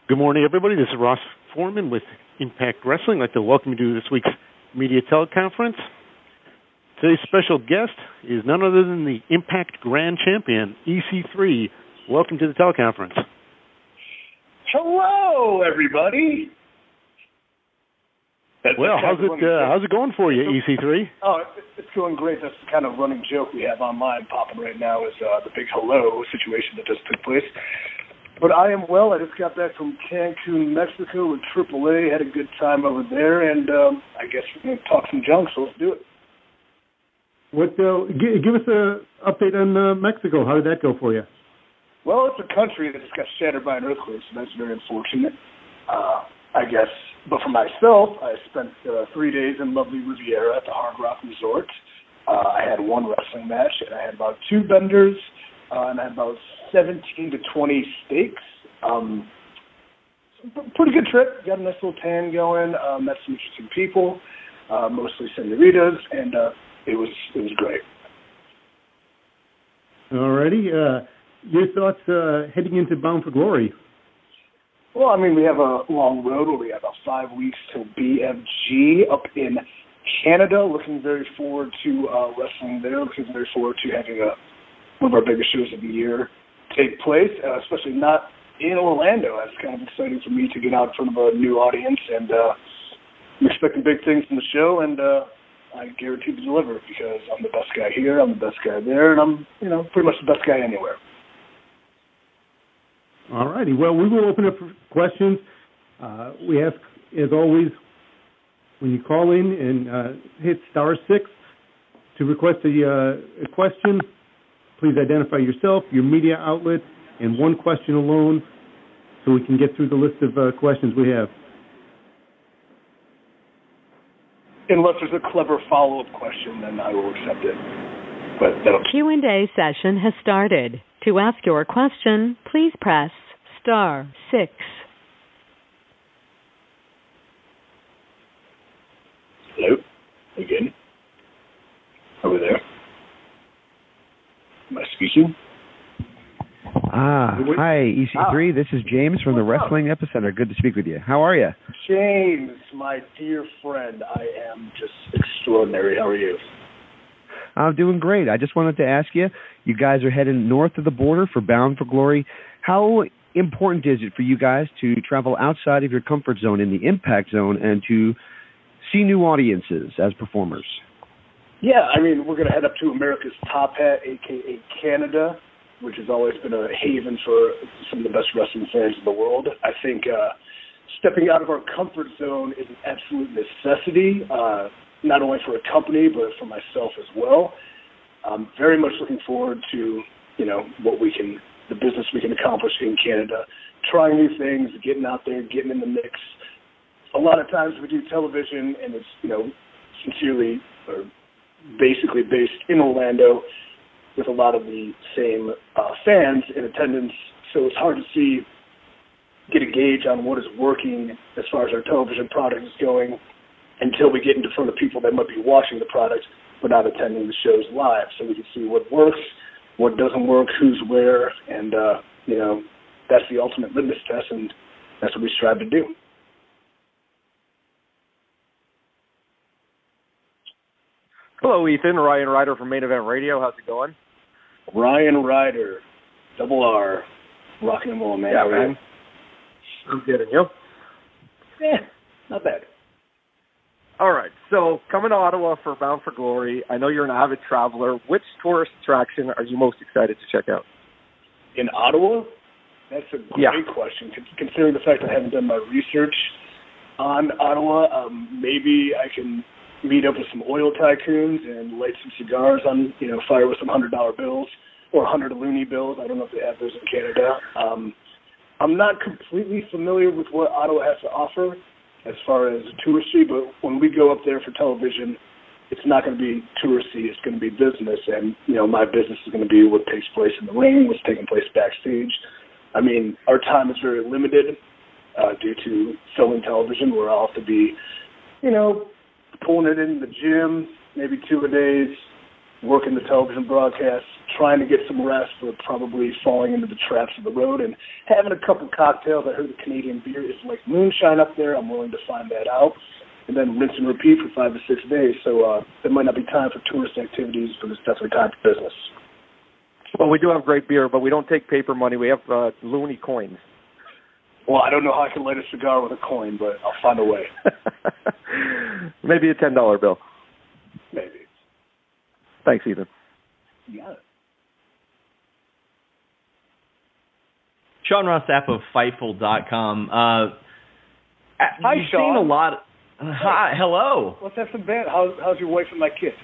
Good morning, everybody. This is Ross Foreman with Impact Wrestling. I'd like to welcome you to this week's media teleconference. Today's special guest is none other than the Impact Grand Champion, EC3. Welcome to the teleconference. Hello, everybody. How's it going for you, EC3? Oh, it's going great. That's the kind of running joke we have online popping right now is the big hello situation that just took place. But I am well. I just got back from Cancun, Mexico with AAA. Had a good time over there, and I guess we're going to talk some junk, so let's do it. Give us an update on Mexico. How did that go for you? Well, it's a country that just got shattered by an earthquake, so that's very unfortunate, I guess. But for myself, I spent 3 days in lovely Riviera at the Hard Rock Resort. I had one wrestling match, and I had about two vendors, and I had about 17 to 20 steaks. Pretty good trip. Got a nice little tan going. Met some interesting people, mostly senoritas, and it was great. Alrighty. Your thoughts heading into Bound for Glory? Well, I mean, we have a long road where we have about 5 weeks till BFG up in Canada. Looking very forward to wrestling there. Looking very forward to having one of our biggest shows of the year take place, especially not in Orlando. It's kind of exciting for me to get out in front of a new audience, and I'm expecting big things from the show, and I guarantee to deliver because I'm the best guy here, I'm the best guy there, and I'm, pretty much the best guy anywhere. All righty. Well, we will open up for questions. We ask, as always, when you call in and hit *6 to request a question, please identify yourself, your media outlet, and one question alone so we can get through the list of questions we have. Unless there's a clever follow-up question, then I will accept it. But Q&A session has started. To ask your question, please press *6. Hello? Again? Over there? Am I speaking? Hi, EC3. This is James from the Wrestling Epicenter. Good to speak with you. How are you? James, my dear friend, I am just extraordinary. How are you? I'm doing great. I just wanted to ask you, you guys are heading north of the border for Bound for Glory. How important is it for you guys to travel outside of your comfort zone in the Impact Zone and to see new audiences as performers? Yeah, I mean, we're going to head up to America's Top Hat, a.k.a. Canada, which has always been a haven for some of the best wrestling fans in the world. I think stepping out of our comfort zone is an absolute necessity, not only for a company, but for myself as well. I'm very much looking forward to, the business we can accomplish in Canada, trying new things, getting out there, getting in the mix. A lot of times we do television, and it's, sincerely or basically based in Orlando with a lot of the same fans in attendance. So it's hard to get a gauge on what is working as far as our television product is going until we get into front of people that might be watching the product but not attending the shows live, so we can see what works, what doesn't work, who's where, and, that's the ultimate litmus test, and that's what we strive to do. Hello, Ethan. Ryan Ryder from Main Event Radio. How's it going? Ryan Ryder, Double R, rocking and rolling, man. Yeah, man. I'm good, and you? Not bad. All right, so coming to Ottawa for Bound for Glory, I know you're an avid traveler. Which tourist attraction are you most excited to check out? In Ottawa? That's a great question, considering the fact that I haven't done my research on Ottawa. Maybe I can meet up with some oil tycoons and light some cigars on, fire with some $100 bills or 100 loonie bills. I don't know if they have those in Canada. I'm not completely familiar with what Ottawa has to offer as far as touristy, but when we go up there for television, it's not going to be touristy. It's going to be business, and, my business is going to be what takes place in the ring, what's taking place backstage. I mean, our time is very limited due to filming television, where I'll have to be, pulling it in the gym, maybe 2 a days, working the television broadcast, trying to get some rest, but probably falling into the traps of the road and having a couple cocktails. I heard the Canadian beer is like moonshine up there. I'm willing to find that out. And then rinse and repeat for 5 to 6 days. So there might not be time for tourist activities, but there's definitely time for business. Well, we do have great beer, but we don't take paper money. We have loony coins. Well, I don't know how I can light a cigar with a coin, but I'll find a way. Maybe a $10 bill. Maybe. Thanks, Ethan. You got it. Sean Ross Sapp of Fightful.com. Hi, you've Sean. Seen a lot. Hi, hello. Let's have some band. How's your wife and my kid?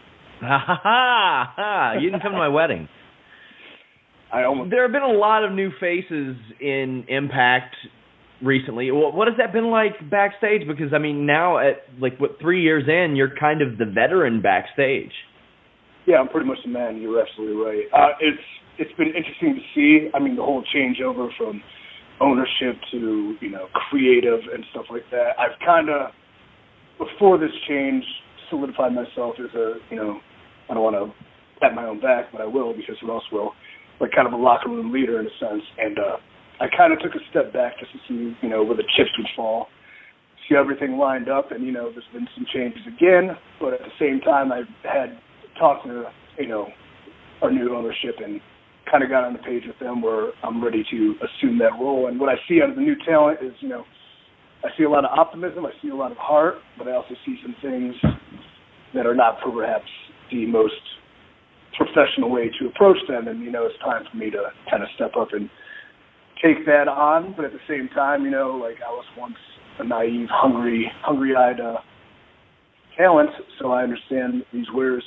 You didn't come to my wedding. There have been a lot of new faces in Impact recently. What has that been like backstage? Because, I mean, now at, 3 years in, you're kind of the veteran backstage. Yeah, I'm pretty much the man. You're absolutely right. It's been interesting to see. I mean, the whole changeover from ownership to, creative and stuff like that. I've kind of, before this change, solidified myself as a, I don't want to pat my own back, but I will because who else will, kind of a locker room leader in a sense. And I kind of took a step back just to see, where the chips would fall, see everything lined up. And, there's been some changes again. But at the same time, I've had talked to, our new ownership and kind of got on the page with them where I'm ready to assume that role. And what I see out of the new talent is, I see a lot of optimism, I see a lot of heart, but I also see some things that are not perhaps the most professional way to approach them. And, it's time for me to kind of step up and take that on. But at the same time, I was once a naive, hungry-eyed talent, so I understand these wares.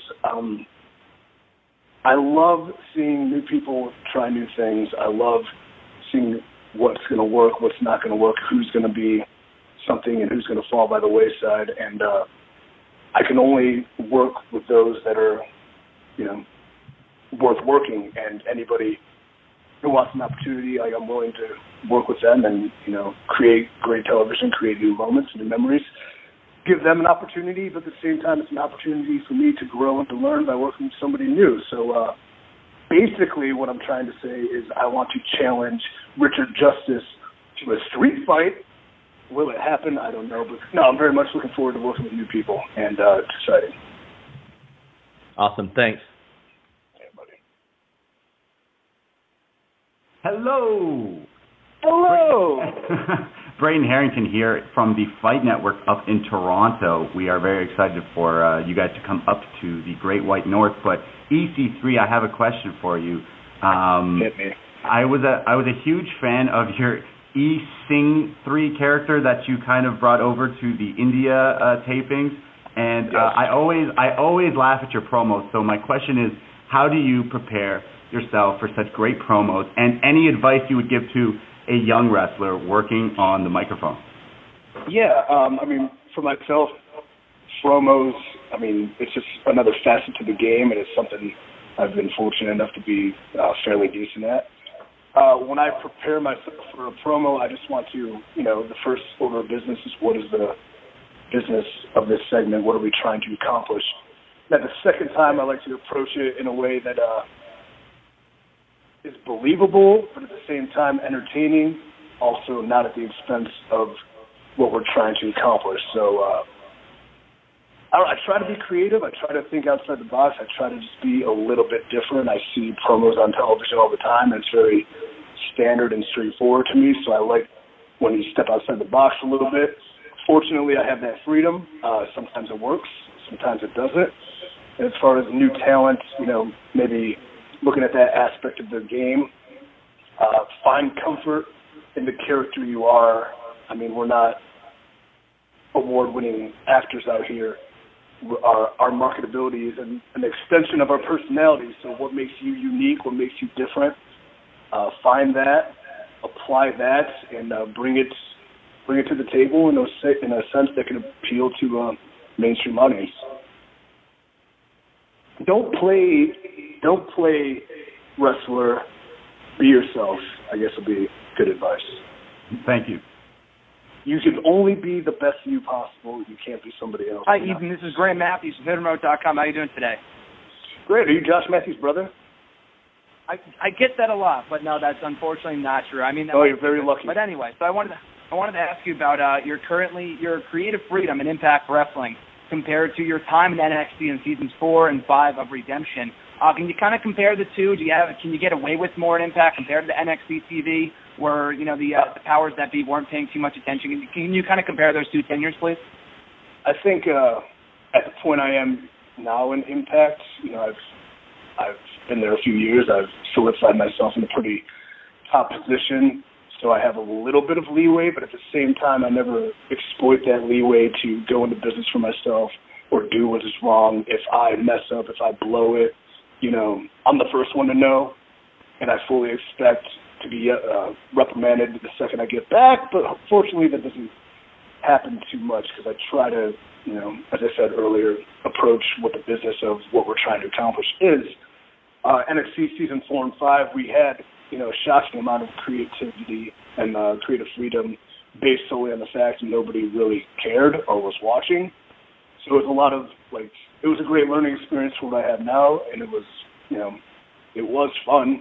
I love seeing new people try new things. I love seeing what's going to work, what's not going to work, who's going to be something and who's going to fall by the wayside. And I can only work with those that are, worth working. And anybody who wants an opportunity, I'm willing to work with them and, create great television, create new moments, new memories, give them an opportunity, but at the same time, it's an opportunity for me to grow and to learn by working with somebody new. So basically what I'm trying to say is I want to challenge Richard Justice to a street fight. Will it happen? I don't know. But no, I'm very much looking forward to working with new people, and it's exciting. Awesome. Thanks. Hey, buddy. Hello. Hello. Braden Harrington here from the Fight Network up in Toronto. We are very excited for you guys to come up to the Great White North. But EC3, I have a question for you. Hit me. I was a huge fan of your E-Sing 3 character that you kind of brought over to the India tapings, and yes. I always laugh at your promos. So my question is, how do you prepare yourself for such great promos, and any advice you would give to a young wrestler working on the microphone? Yeah, for myself, promos, it's just another facet to the game, and it's something I've been fortunate enough to be fairly decent at. When I prepare myself for a promo, I just want to, the first order of business is what is the business of this segment? What are we trying to accomplish? And the second time, I like to approach it in a way that is believable, but at the same time entertaining, also not at the expense of what we're trying to accomplish. So I try to be creative. I try to think outside the box. I try to just be a little bit different. I see promos on television all the time, and it's very standard and straightforward to me, so I like when you step outside the box a little bit. Fortunately, I have that freedom. Sometimes it works. Sometimes it doesn't. And as far as new talent, maybe looking at that aspect of the game, find comfort in the character you are. We're not award-winning actors out here. Our marketability is an extension of our personality. So what makes you unique, what makes you different, find that, apply that, and bring it to the table in a sense that can appeal to a mainstream audience. Don't play wrestler. Be yourself, I guess would be good advice. Thank you. You can only be the best of you possible. You can't be somebody else. Hi, Ethan. This is Graham Matthews from HitRemote.com. How are you doing today? great. Are you Josh Matthews' brother? I get that a lot, but no, that's unfortunately not true. I mean, you're very lucky. But anyway, so I wanted to ask you about your creative freedom in Impact Wrestling compared to your time in NXT in seasons 4 and 5 of Redemption. Can you kind of compare the two? Can you get away with more in Impact compared to the NXT TV, where the powers that be weren't paying too much attention? Can you kind of compare those two tenures, please? I think at the point I am now in Impact, I've been there a few years. I've solidified myself in a pretty top position, so I have a little bit of leeway, but at the same time, I never exploit that leeway to go into business for myself or do what is wrong. If I mess up, if I blow it, I'm the first one to know, and I fully expect to be reprimanded the second I get back, but fortunately that doesn't happen too much because I try to, as I said earlier, approach what the business of what we're trying to accomplish is. NXT season 4 and 5, we had, a shocking amount of creativity and creative freedom based solely on the fact that nobody really cared or was watching. So it was a lot of, it was a great learning experience for what I have now, and it was, it was fun.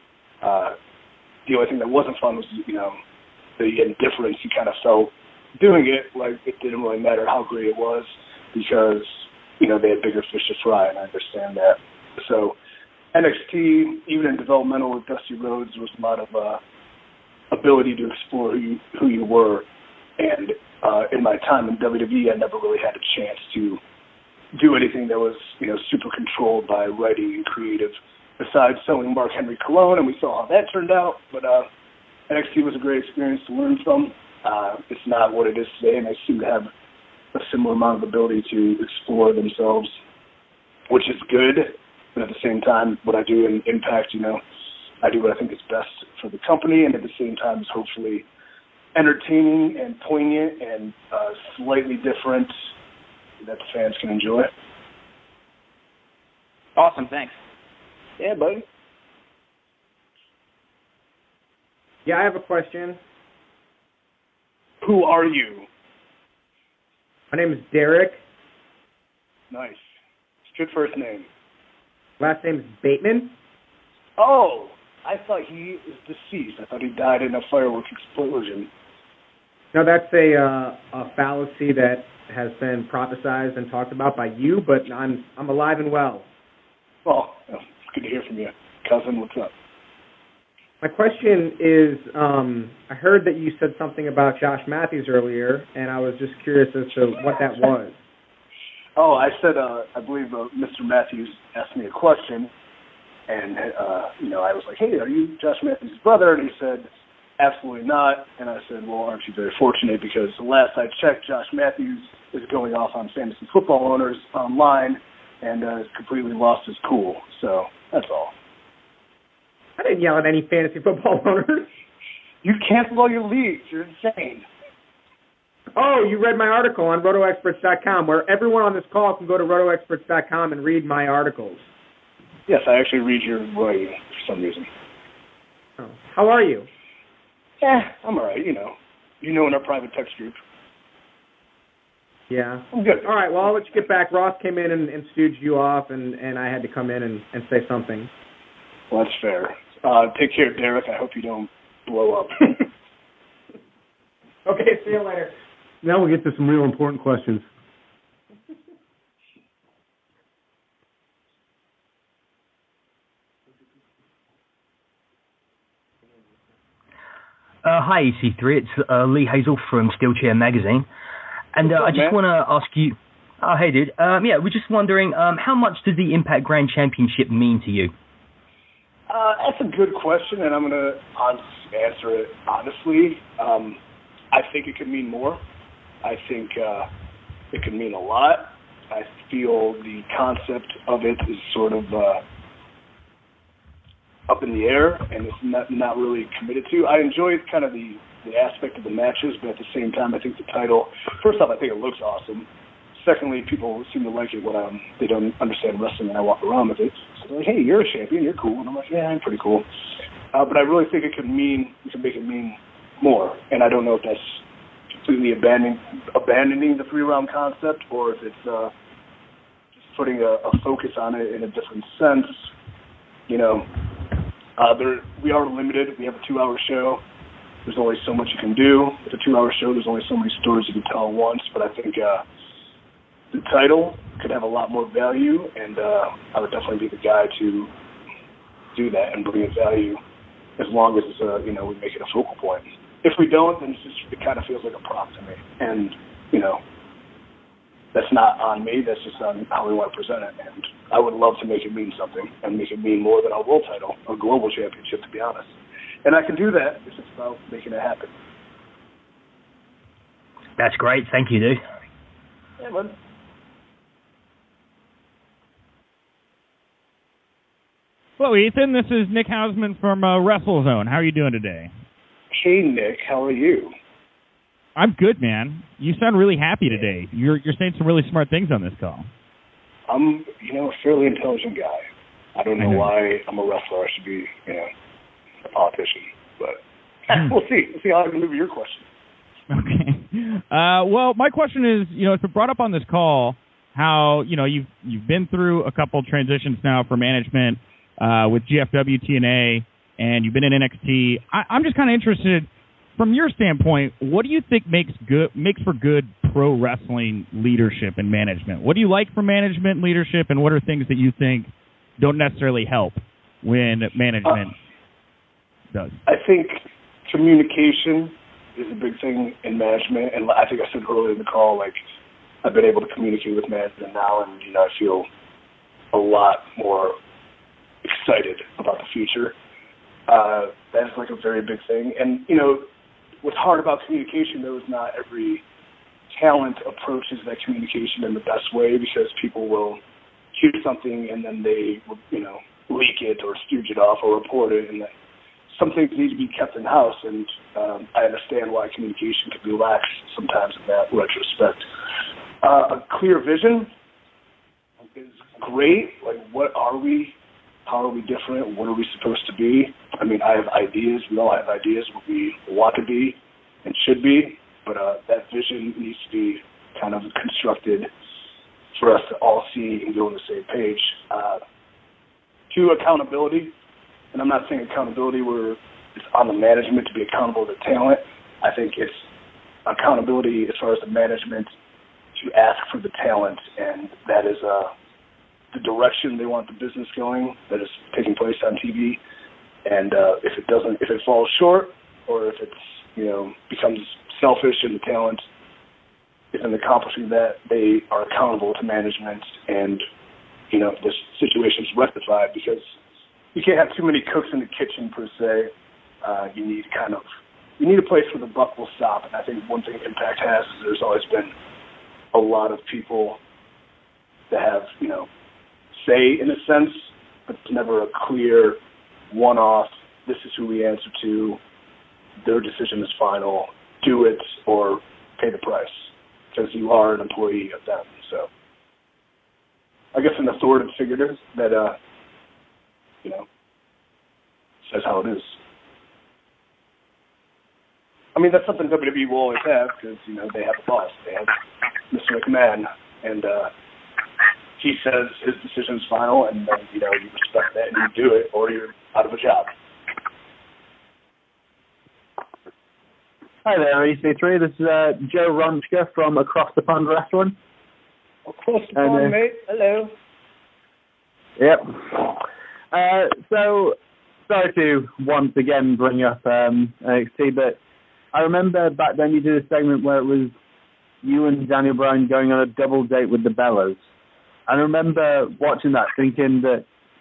The only thing that wasn't fun was, the indifference you kind of felt doing it. It didn't really matter how great it was because, they had bigger fish to fry, and I understand that. So NXT, even in developmental with Dusty Rhodes, was a lot of ability to explore who you were. And in my time in WWE, I never really had a chance to do anything that was, super controlled by writing and creative, besides selling Mark Henry cologne, and we saw how that turned out. But NXT was a great experience to learn from. It's not what it is today, and they seem to have a similar amount of ability to explore themselves, which is good. But at the same time, what I do in Impact, I do what I think is best for the company, and at the same time is hopefully entertaining and poignant and slightly different that the fans can enjoy. Awesome, thanks. Yeah, buddy. Yeah, I have a question. Who are you? My name is Derek. Nice. It's a good first name. Last name is Bateman. Oh, I thought he is deceased. I thought he died in a fireworks explosion. No, that's a fallacy that has been prophesized and talked about by you, but I'm alive and well. Well, it's good to hear from you. Cousin, what's up? My question is, I heard that you said something about Josh Matthews earlier, and I was just curious as to what that was. Oh, I said, I believe Mr. Matthews asked me a question, and, I was like, hey, are you Josh Matthews' brother? And he said, absolutely not. And I said, well, aren't you very fortunate? Because the last I checked, Josh Matthews is going off on fantasy football owners online and has completely lost his cool. So that's all. I didn't yell at any fantasy football owners. You canceled all your leagues. You're insane. Oh, you read my article on RotoExperts.com, where everyone on this call can go to RotoExperts.com and read my articles. Yes, I actually read your writing for some reason. Oh. How are you? I'm all right, in our private text group. Yeah. I'm good. All right, well, I'll let you get back. Ross came in and stooged you off, and I had to come in and say something. Well, that's fair. Take care, Derek. I hope you don't blow up. Okay, see you later. Now we'll get to some real important questions. Hi, EC3. It's Lee Hazel from Steelchair Magazine. And I just want to ask you... Oh, hey, dude. We're just wondering, how much does the Impact Grand Championship mean to you? That's a good question, and I'm going to answer it honestly. I think it could mean more. I think it could mean a lot. I feel the concept of it is sort of up in the air, and it's not really committed to. I enjoy kind of the aspect of the matches, but at the same time, I think the title, first off, I think it looks awesome. Secondly, people seem to like it when they don't understand wrestling and I walk around with it. So they're like, hey, you're a champion, you're cool. And I'm like, yeah, I'm pretty cool. But I really think we can make it mean more. And I don't know if that's completely abandoning the 3-round concept or if it's just putting a focus on it in a different sense. You know, we are limited. We have a 2-hour show. There's only so much you can do. With a 2-hour show, there's only so many stories you can tell at once. But I think the title could have a lot more value, and I would definitely be the guy to do that and bring it value as long as we make it a focal point. If we don't, then it kind of feels like a prop to me. And, you know, that's not on me. That's just on how we want to present it. And I would love to make it mean something and make it mean more than a world title, a global championship, to be honest. And I can do that if it's about making it happen. That's great. Thank you, dude. Yeah, man. Hello, Ethan. This is Nick Hausman from WrestleZone. How are you doing today? Hey, Nick. How are you? I'm good, man. You sound really happy today. You're saying some really smart things on this call. I'm, a fairly intelligent guy. I don't know why I'm a wrestler. I should be, a politician. But we'll see. We'll see how I can move your question. Okay. Well, my question is, it's been brought up on this call how, you've been through a couple transitions now for management with GFW, TNA, and you've been in NXT. I'm just kind of interested, from your standpoint, what do you think makes for good pro wrestling leadership and management? What do you like from management leadership, and what are things that you think don't necessarily help when management does? I think communication is a big thing in management, and I think I said earlier in the call, I've been able to communicate with management now, and I feel a lot more excited about the future. That's a very big thing. And, what's hard about communication, though, is not every talent approaches that communication in the best way, because people will hear something and then they, leak it or stooge it off or report it, and some things need to be kept in-house, and I understand why communication can be lax sometimes in that retrospect. A clear vision is great. What are we? How are we different? What are we supposed to be? I mean, I have ideas. We all have ideas what we want to be and should be, but that vision needs to be kind of constructed for us to all see and go on the same page. 2, accountability. And I'm not saying accountability where it's on the management to be accountable to talent. I think it's accountability as far as the management to ask for the talent, and that is the direction they want the business going, that is taking place on TV. And if it falls short, or if it's becomes selfish and the talent isn't accomplishing that, they are accountable to management, and the situation is rectified, because you can't have too many cooks in the kitchen per se. You need a place where the buck will stop. And I think one thing Impact has is there's always been a lot of people that have say in a sense, but it's never a clear one-off. This is who we answer to. Their decision is final. Do it or pay the price, because you are an employee of them. So I guess an authoritative figure that says how it is. I mean, that's something WWE will always have, because they have a boss. They have Mr. McMahon, and he says his decision is final, and then you respect that and you do it, or you're out of a job. Hi there, EC3. This is Joe Ronchka from Across the Pond Wrestling. Across the pond, mate. Hello. Yep. So, sorry to once again bring up NXT, but I remember back then you did a segment where it was you and Daniel Bryan going on a double date with the Bellas. And I remember watching that thinking that,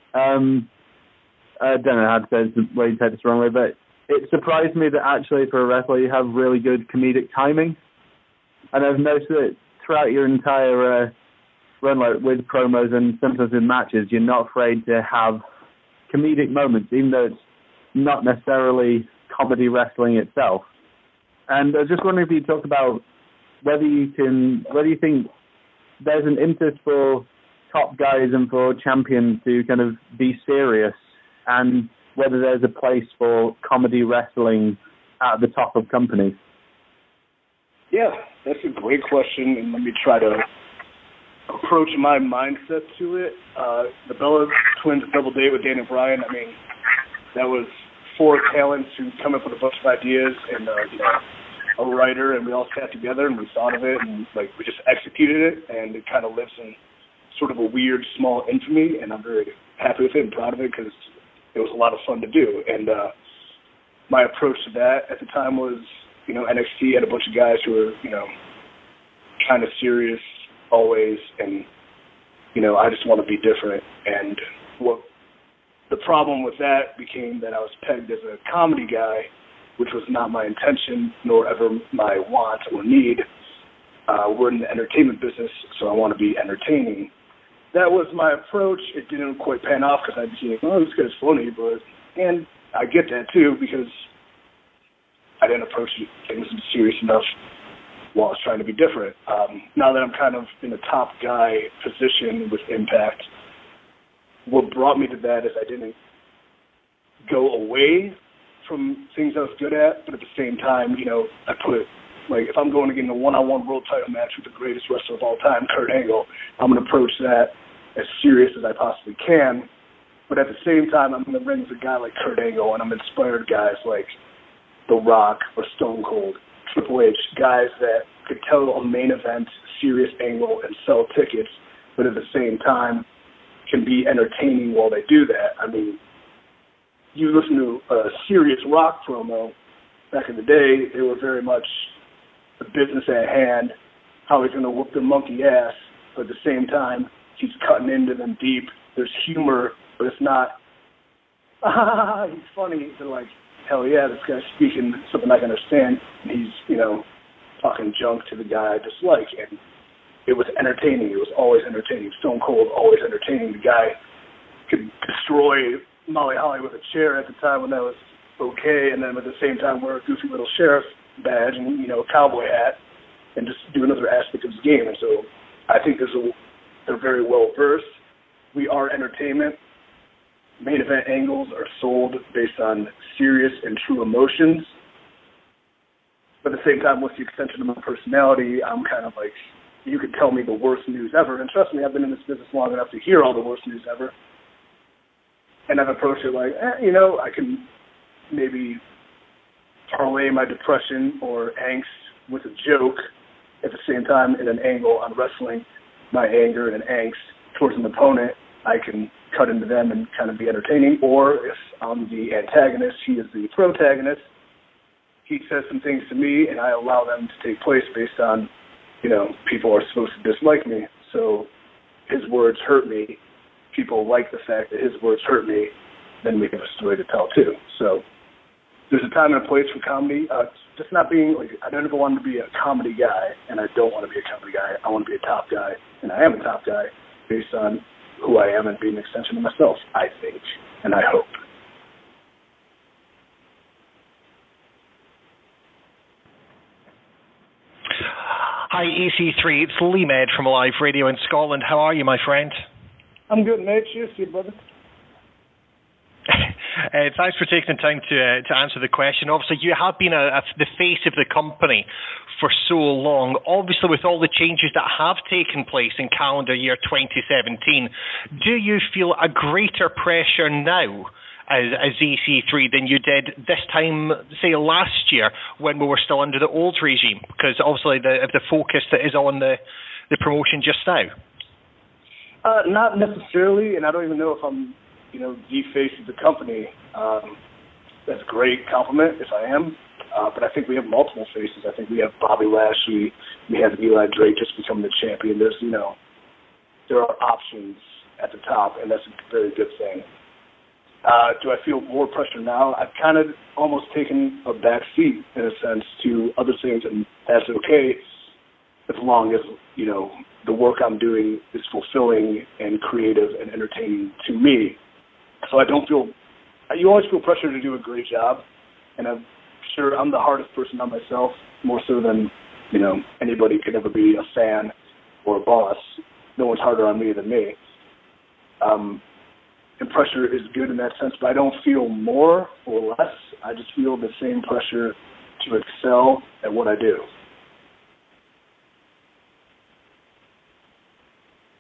I don't know how to say this, where you said this the wrong way, but it surprised me that actually for a wrestler you have really good comedic timing. And I've noticed that throughout your entire run, with promos and sometimes in matches, you're not afraid to have comedic moments, even though it's not necessarily comedy wrestling itself. And I was just wondering if you talk about whether you think there's an impetus for top guys and for champions to kind of be serious, and whether there's a place for comedy wrestling at the top of companies. Yeah, that's a great question, and let me try to approach and my mindset to it. The Bella Twins double date with Daniel Bryan, I mean, that was 4 talents who come up with a bunch of ideas and, a writer, and we all sat together and we thought of it and, we just executed it, and it kind of lives in sort of a weird, small infamy, and I'm very happy with it and proud of it because it was a lot of fun to do. And my approach to that at the time was, NXT had a bunch of guys who were, kind of serious always, and I just want to be different. And what the problem with that became that I was pegged as a comedy guy, which was not my intention nor ever my want or need. We're in the entertainment business, so I want to be entertaining. That was my approach. It didn't quite pan off because I became, this guy's funny, and I get that too because I didn't approach things serious enough while I was trying to be different. Now that I'm kind of in a top guy position with Impact, what brought me to that is I didn't go away from things I was good at, but at the same time, I put, if I'm going to get in a one-on-one world title match with the greatest wrestler of all time, Kurt Angle, I'm going to approach that as serious as I possibly can. But at the same time, I'm going to ring with a guy like Kurt Angle, and I'm inspired guys like The Rock or Stone Cold, Triple H, guys that could tell a main event serious angle and sell tickets, but at the same time can be entertaining while they do that. I mean, you listen to a serious Rock promo back in the day, they were very much the business at hand, how he's going to whoop their monkey ass, but at the same time, he's cutting into them deep. There's humor, but it's not, he's funny. They're like, hell yeah, this guy's speaking something I can understand, and he's, talking junk to the guy I dislike. And it was entertaining. It was always entertaining. Stone Cold, always entertaining. The guy could destroy Molly Holly with a chair at the time when that was okay, and then at the same time wear a goofy little sheriff badge and, a cowboy hat and just do another aspect of his game. And so I think they're very well versed. We are entertainment. Main event angles are sold based on serious and true emotions. But at the same time, with the extension of my personality, I'm kind of like, you could tell me the worst news ever. And trust me, I've been in this business long enough to hear all the worst news ever. And I've approached it like, I can maybe parlay my depression or angst with a joke at the same time in an angle on wrestling, my anger and angst towards an opponent. I can cut into them and kind of be entertaining. Or if I'm the antagonist, he is the protagonist, he says some things to me and I allow them to take place based on, people are supposed to dislike me. So his words hurt me. People like the fact that his words hurt me. Then we have a story to tell too. So there's a time and a place for comedy. Just not being I don't ever want to be a comedy guy, and I don't want to be a comedy guy. I want to be a top guy, and I am a top guy based on who I am and being an extension of myself, I think, and I hope. Hi, EC3. It's Lee Med from Alive Radio in Scotland. How are you, my friend? I'm good, mate. Cheers to you, brother. Thanks for taking the time to answer the question. Obviously, you have been the face of the company for so long. Obviously, with all the changes that have taken place in calendar year 2017, do you feel a greater pressure now as EC3 than you did this time, say, last year when we were still under the old regime? Because obviously the focus that is on the promotion just now. Not necessarily, and I don't even know if I'm the face of the company. That's a great compliment if I am. But I think we have multiple faces. I think we have Bobby Lashley. We have Eli Drake just becoming the champion. There's, there are options at the top, and that's a very good thing. Do I feel more pressure now? I've kind of almost taken a back seat, in a sense, to other things, and that's okay as long as, the work I'm doing is fulfilling and creative and entertaining to me. So you always feel pressure to do a great job, and I'm sure I'm the hardest person on myself, more so than, anybody could ever be a fan or a boss. No one's harder on me than me. And pressure is good in that sense, but I don't feel more or less. I just feel the same pressure to excel at what I do.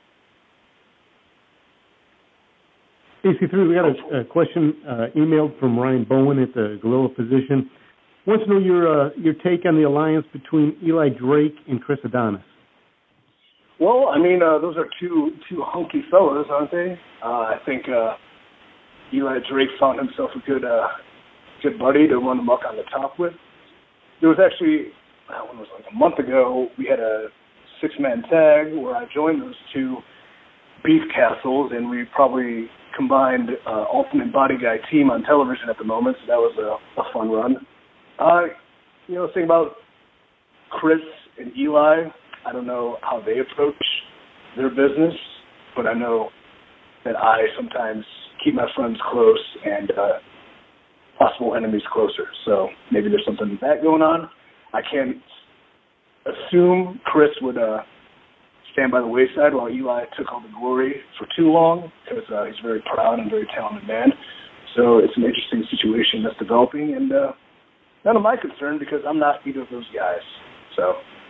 AC3, we got a question emailed from Ryan Bowen at the Gorilla Position. Wants to know your take on the alliance between Eli Drake and Chris Adonis. Well, I mean, those are two hunky fellas, aren't they? I think Eli Drake found himself a good buddy to run amok on the top with. There was actually, when was it, like a month ago, we had a 6-man tag where I joined those two beef castles, and we probably combined Ultimate Body Guy team on television at the moment, so that was a fun run. The thing about Chris and Eli, I don't know how they approach their business, but I know that I sometimes keep my friends close and possible enemies closer. So maybe there's something like that going on. I can't assume Chris would stand by the wayside while Eli took all the glory for too long, because he's a very proud and very talented man. So it's an interesting situation that's developing, and none of my concern because I'm not either of those guys. So.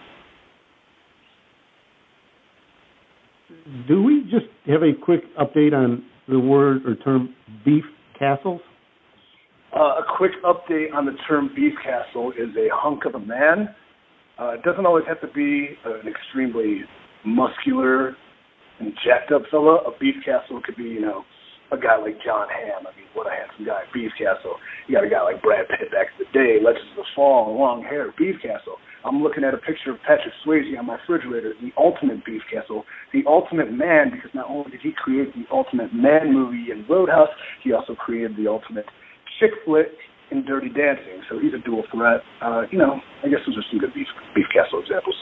Do we just have a quick update on the word or term beef castles? A quick update on the term beef castle is a hunk of a man. It doesn't always have to be an extremely muscular and jacked up fella. A beef castle could be, a guy like John Hamm. I mean, what a handsome guy. Beef castle. You got a guy like Brad Pitt back in the day, Legends of the Fall, long hair, beef castle. I'm looking at a picture of Patrick Swayze on my refrigerator, the ultimate beef castle, the ultimate man, because not only did he create the ultimate man movie in Roadhouse, he also created the ultimate chick flick in Dirty Dancing. So he's a dual threat. I guess those are some good beef castle examples.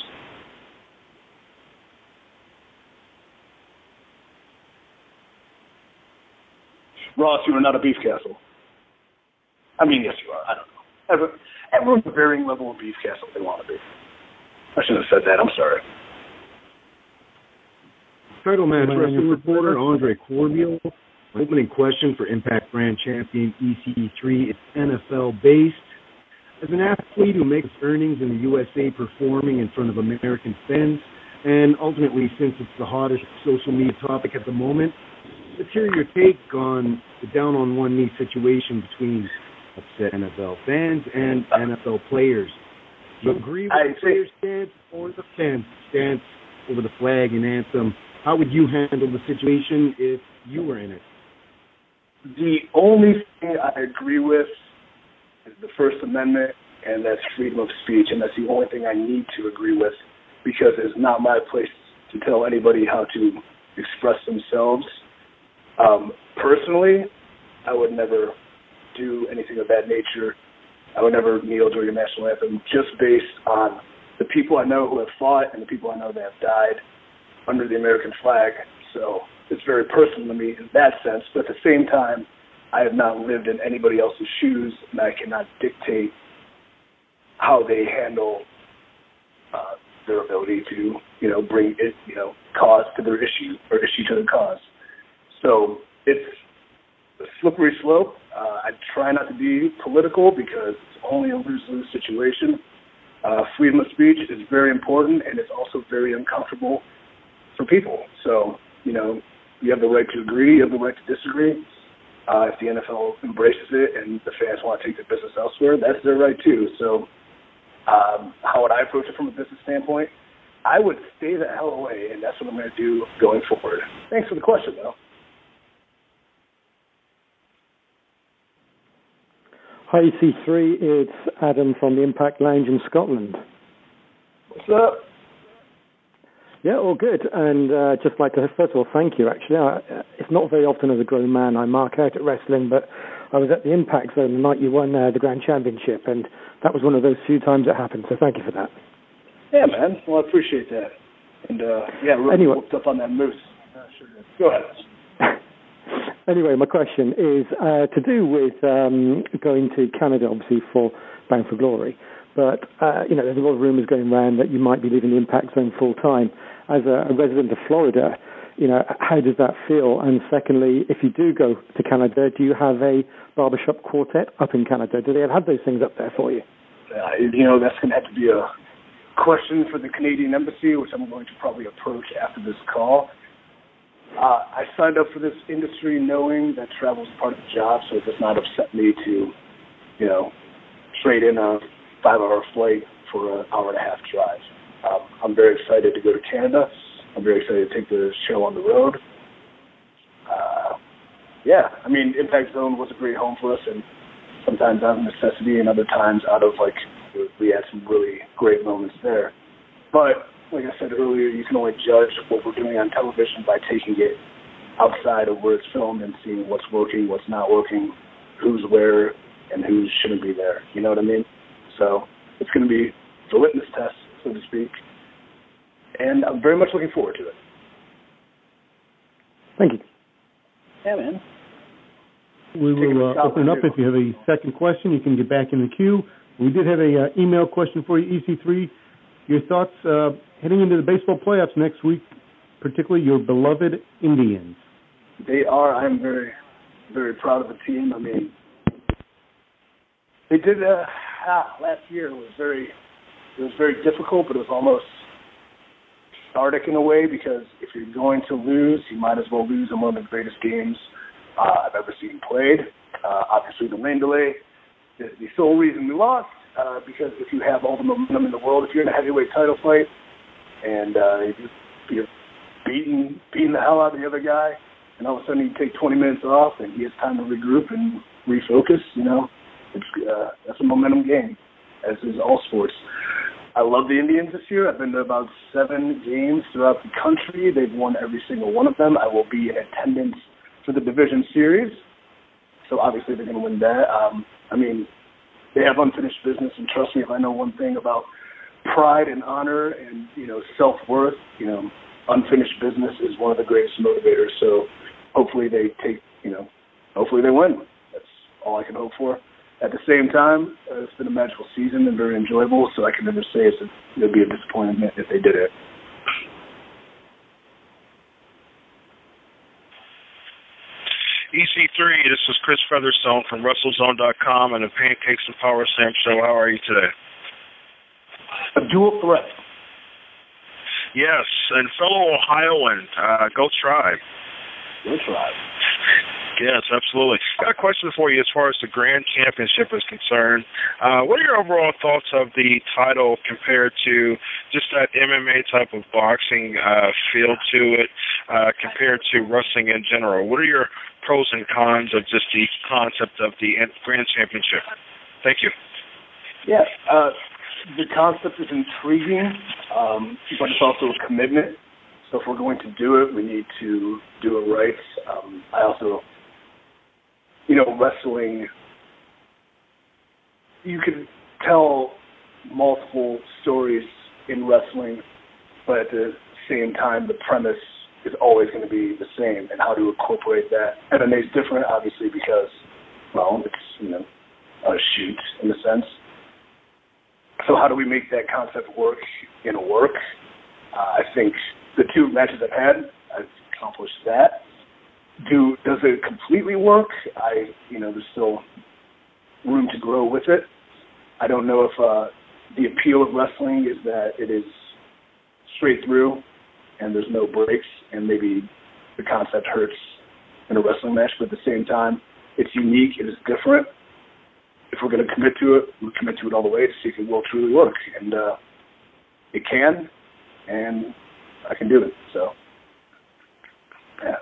Ross, you are not a beef castle. I mean, yes, you are. I don't know. Everyone's a varying level of beef castle they want to be. I shouldn't have said that. I'm sorry. Title match wrestling reporter Andre Corbeil. Opening question for Impact Grand Champion EC3 is NFL-based. As an athlete who makes earnings in the USA performing in front of American fans, and ultimately since it's the hottest social media topic at the moment, let's hear your take on the down-on-one-knee situation between upset NFL fans and NFL players. Do you agree with the players' stance or the fans' stance over the flag and anthem? How would you handle the situation if you were in it? The only thing I agree with is the First Amendment, and that's freedom of speech, and that's the only thing I need to agree with, because it's not my place to tell anybody how to express themselves. Personally, I would never do anything of that nature. I would never kneel during a national anthem, just based on the people I know who have fought and the people I know that have died under the American flag. So it's very personal to me in that sense, but at the same time, I have not lived in anybody else's shoes, and I cannot dictate how they handle their ability to, bring it, cause to their issue or issue to the cause. So it's a slippery slope. I try not to be political because it's only a lose-lose situation. Freedom of speech is very important, and it's also very uncomfortable for people. So, you have the right to agree, you have the right to disagree. If the NFL embraces it and the fans want to take their business elsewhere, that's their right too. So how would I approach it from a business standpoint? I would stay the hell away, and that's what I'm going to do going forward. Thanks for the question, though. Hi, EC3. It's Adam from the Impact Lounge in Scotland. What's up? Yeah, all good. And just like to, first of all, thank you, actually. It's not very often as a grown man I mark out at wrestling, but I was at the Impact Zone the night you won the Grand Championship, and that was one of those few times it happened, so thank you for that. Yeah, man. Well, I appreciate that. And, really anyway, whooped up on that moose. Sure. Go ahead. Anyway, my question is to do with going to Canada, obviously, for Bound for Glory. But, there's a lot of rumours going around that you might be leaving the Impact Zone full-time. As a resident of Florida, how does that feel? And secondly, if you do go to Canada, do you have a barbershop quartet up in Canada? Do they have those things up there for you? That's going to have to be a question for the Canadian Embassy, which I'm going to probably approach after this call. I signed up for this industry knowing that travel is part of the job, so it does not upset me to, trade in a 5-hour flight for an hour-and-a-half drive. I'm very excited to go to Canada. I'm very excited to take the show on the road. Impact Zone was a great home for us, and sometimes out of necessity and other times out of, we had some really great moments there. But, like I said earlier, you can only judge what we're doing on television by taking it outside of where it's filmed and seeing what's working, what's not working, who's where, and who shouldn't be there. You know what I mean? So it's going to be the litmus test, so to speak. And I'm very much looking forward to it. Thank you. Yeah, man. We will open it up. If you have a second question, you can get back in the queue. We did have a email question for you, EC3. Your thoughts heading into the baseball playoffs next week, particularly your beloved Indians. They are. I'm very, very proud of the team. They did last year. It was very difficult, but it was almost cathartic in a way, because if you're going to lose, you might as well lose in one of the greatest games I've ever seen played. Obviously, the rain delay is the sole reason we lost, because if you have all the momentum in the world, if you're in a heavyweight title fight and you're beating the hell out of the other guy, and all of a sudden you take 20 minutes off and he has time to regroup and refocus, that's a momentum game, as is all sports. I love the Indians this year. I've been to about 7 games throughout the country. They've won every single one of them. I will be in attendance for the division series, so obviously they're going to win that. They have unfinished business, and trust me, if I know one thing about pride and honor and, self-worth, unfinished business is one of the greatest motivators. So hopefully they hopefully they win. That's all I can hope for. At the same time, it's been a magical season and very enjoyable, so I can never say it would be a disappointment if they did it. EC3, this is Chris Featherstone from WrestleZone.com and the Pancakes and Power Sam Show. How are you today? A dual threat. Yes, and fellow Ohioan, go Tribe. Go Tribe. Yes, absolutely. Got a question for you as far as the Grand Championship is concerned. What are your overall thoughts of the title compared to just that MMA type of boxing feel to it, compared to wrestling in general? What are your pros and cons of just the concept of the Grand Championship? Thank you. Yeah, the concept is intriguing, but it's also a commitment. So if we're going to do it, we need to do it right. I also, wrestling, you can tell multiple stories in wrestling, but at the same time, the premise is always going to be the same, and how to incorporate that. MMA is different, obviously, because, it's, a shoot, in a sense. So how do we make that concept work in a work? I think the 2 matches I've had, I've accomplished that. Does it completely work? There's still room to grow with it. I don't know if the appeal of wrestling is that it is straight through and there's no breaks, and maybe the concept hurts in a wrestling match, but at the same time, it's unique, it is different. If we're going to commit to it, we'll commit to it all the way to see if it will truly work. And it can, and I can do it. So, yeah.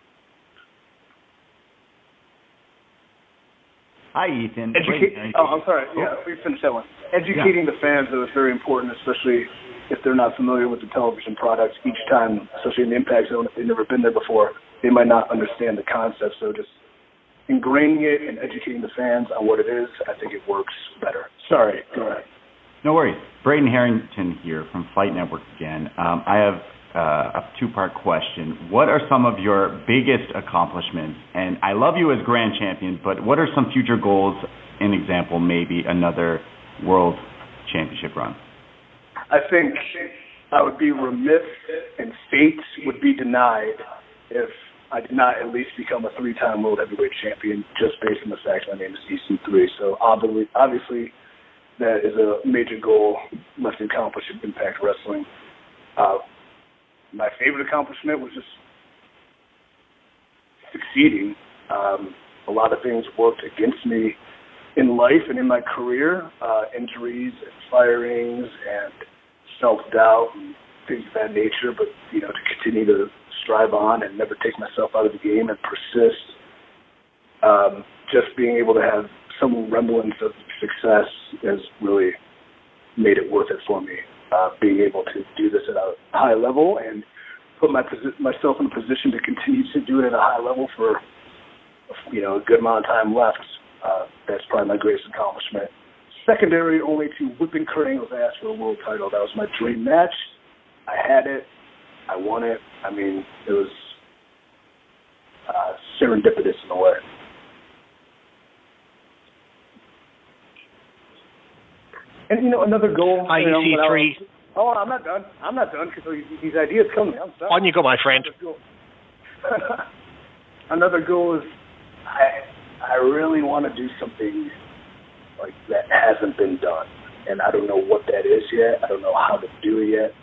Hi, Ethan. I'm sorry. Yeah, we finished that one. Educating the fans, though, is very important, especially if they're not familiar with the television product. Each time, especially in the Impact Zone, if they've never been there before, they might not understand the concept. So just ingraining it and educating the fans on what it is, I think it works better. Sorry, go ahead. No worries. Braden Harrington here from Fight Network again. I have a 2-part question. What are some of your biggest accomplishments? And I love you as grand champion, but what are some future goals? An example, maybe another world championship run. I think I would be remiss and fate would be denied if I did not at least become a 3-time world heavyweight champion just based on the fact my name is EC3. So obviously that is a major goal left to accomplish in Impact Wrestling. My favorite accomplishment was just succeeding. A lot of things worked against me in life and in my career, injuries and firings and self-doubt and things of that nature, but, to continue to strive on and never take myself out of the game and persist. Just being able to have some remnants of success has really made it worth it for me. Being able to do this at a high level and put myself in a position to continue to do it at a high level for, a good amount of time left. That's probably my greatest accomplishment. Secondary only to whipping Kurt Angle's ass for a world title. That was my dream match. I had it. I won it. I mean, it was serendipitous in a way. And, another goal. Hi, EC3. I'm not done. I'm not done because these ideas come to me. I'm sorry. On you go, my friend. Another goal is I really want to do something like that hasn't been done. And I don't know what that is yet. I don't know how to do it yet.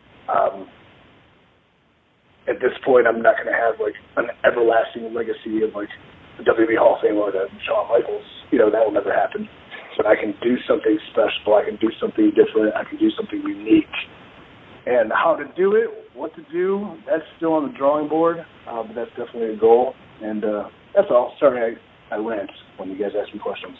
At this point, I'm not going to have, an everlasting legacy of, the WWE Hall of Fame or the Shawn Michaels. That will never happen. But I can do something special. I can do something different. I can do something unique. And how to do it, what to do, that's still on the drawing board. But that's definitely a goal. And that's all. Sorry, I rant when you guys ask me questions.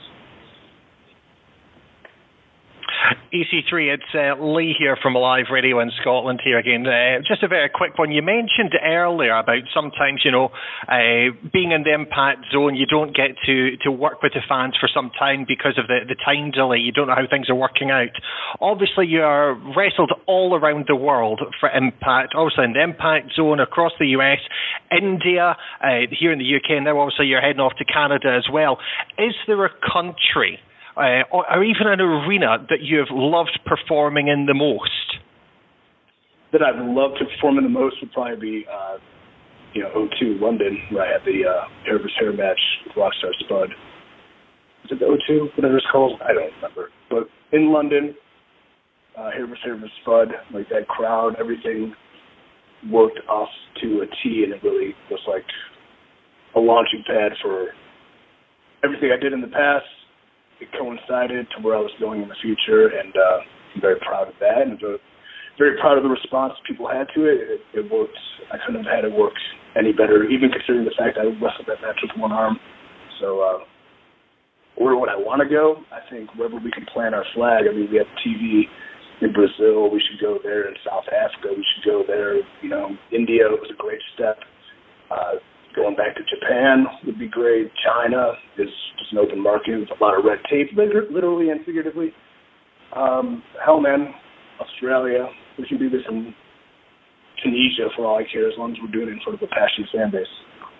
EC3, it's Lee here from Live Radio in Scotland here again. Just a very quick one. You mentioned earlier about sometimes, being in the impact zone, you don't get to work with the fans for some time because of the time delay. You don't know how things are working out. Obviously, you are wrestled all around the world for Impact, also in the impact zone, across the US, India, here in the UK, and now obviously you're heading off to Canada as well. Is there a country or even an arena that you have loved performing in the most? That I've loved to perform in the most would probably be, O2 London, where I had the hair vs. hair match with Rockstar Spud. Is it the O2? Whatever it's called? I don't remember. But in London, hair vs. hair with Spud, that crowd, everything worked us to a T, and it really was like a launching pad for everything I did in the past. It coincided to where I was going in the future, and I'm very proud of that, and very proud of the response people had to it. It worked. I couldn't have had it work any better, even considering the fact I wrestled that match with one arm. So where would I want to go? I think wherever we can plant our flag. I mean, we have TV in Brazil. We should go there. In South Africa, we should go there. India was a great step. Going back to Japan would be great. China is just an open market with a lot of red tape, literally and figuratively. Hell, man, Australia. We can do this in Tunisia for all I care, as long as we're doing it in front of a passionate fan base.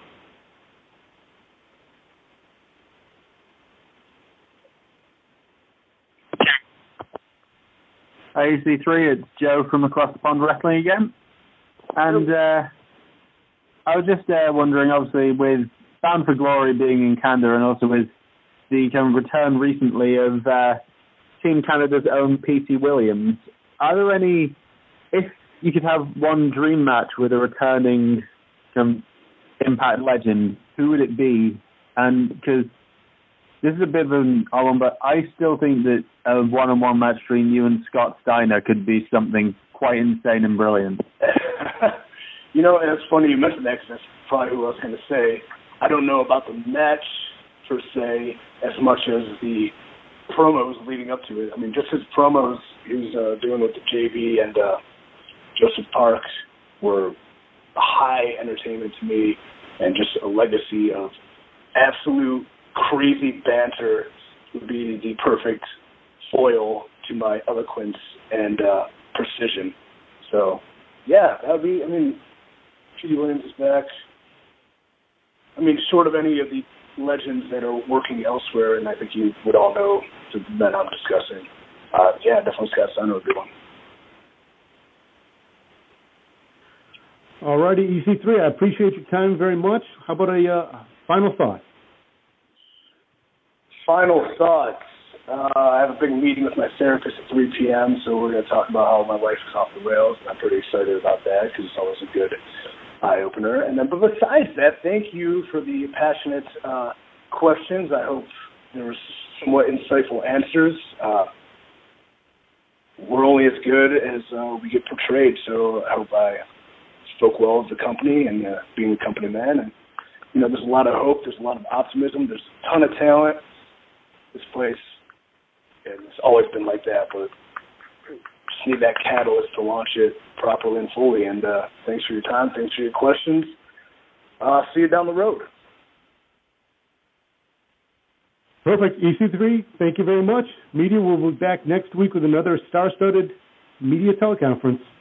Hey, EC3, it's Joe from Across the Pond Wrestling again. And I was just wondering, obviously, with Bound for Glory being in Canada and also with the kind of return recently of Team Canada's own P.T. Williams, are there any, if you could have one dream match with a returning Impact legend, who would it be? And because this is a bit of an odd one, but I still think that a one-on-one match between you and Scott Steiner could be something quite insane and brilliant. And it's funny you mentioned that, because that's probably who I was going to say. I don't know about the match, per se, as much as the promos leading up to it. I mean, just his promos he was doing with the JB and Joseph Park were high entertainment to me, and just a legacy of absolute crazy banter would be the perfect foil to my eloquence and precision. So, yeah, that would be, P.T. Williams is back. Short of any of the legends that are working elsewhere, and I think you would all know the men I'm discussing. Definitely Scott Steiner would be one. All righty, EC3, I appreciate your time very much. How about a final thought? Final thoughts. I have a big meeting with my therapist at 3 p.m., so we're going to talk about how my life is off the rails, and I'm pretty excited about that, because it's always a good eye-opener. And then, but besides that, thank you for the passionate questions. I hope there were somewhat insightful answers. We're only as good as we get portrayed, so I hope I spoke well of the company and being a company man. And, you know, there's a lot of hope, there's a lot of optimism, there's a ton of talent. This place, it's always been like that, but just need that catalyst to launch it properly and fully. And thanks for your time, thanks for your questions. See you down the road. Perfect. EC3, thank you very much. Media will be back next week with another star-studded media teleconference.